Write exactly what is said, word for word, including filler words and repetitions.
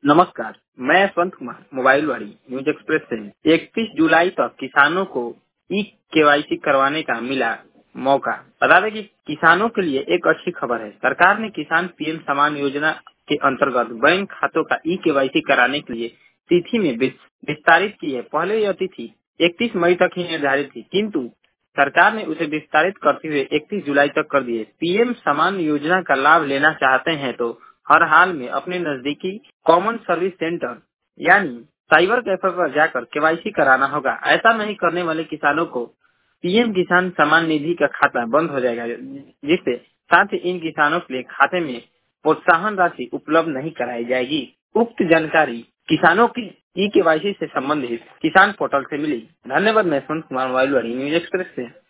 नमस्कार, मैं यशवंत कुमार मोबाइल वाली न्यूज एक्सप्रेस से इकतीस जुलाई तक किसानों को ई केवाईसी करवाने का मिला मौका। बता दें कि किसानों के लिए एक अच्छी खबर है। सरकार ने किसान पीएम सम्मान योजना के अंतर्गत बैंक खातों का ई केवाईसी कराने के लिए तिथि में विस्तारित की है। पहले यह तिथि इकतीस मई तक ही निर्धारित थी, किंतु सरकार ने उसे विस्तारित करते हुए इकतीस जुलाई तक कर दिए। पीएम सम्मान योजना का लाभ लेना चाहते हैं तो हर हाल में अपने नजदीकी कॉमन सर्विस सेंटर यानी साइबर कैफे पर जाकर केवाईसी कराना होगा। ऐसा नहीं करने वाले किसानों को पीएम किसान सम्मान निधि का खाता बंद हो जाएगा, जिससे साथ ही इन किसानों के लिए खाते में प्रोत्साहन राशि उपलब्ध नहीं कराई जाएगी। उक्त जानकारी किसानों की ई केवाईसी से संबंधित किसान पोर्टल से मिली। धन्यवाद। मैं यशवंत कुमार मोबाइल वाली न्यूज एक्सप्रेस से।